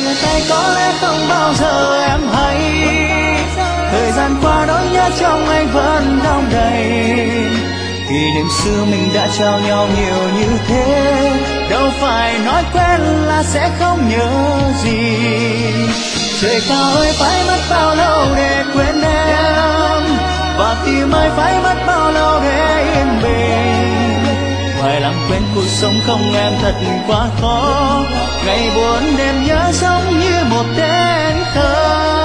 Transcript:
chia tay có lẽ không bao giờ em hay. Thời gian qua nỗi nhớ trong anh vẫn đong đầy. Kỷ niệm xưa mình đã trao nhau nhiều như thế, đâu phải nói quen là sẽ không nhớ gì. Trời cao ơi phải mất bao lâu để quên em, và tim ơi phải mất bao lâu để yên bình. Phải làm quên cuộc sống không em thật quá khó, ngày buồn đêm nhớ giống như một tên thơ.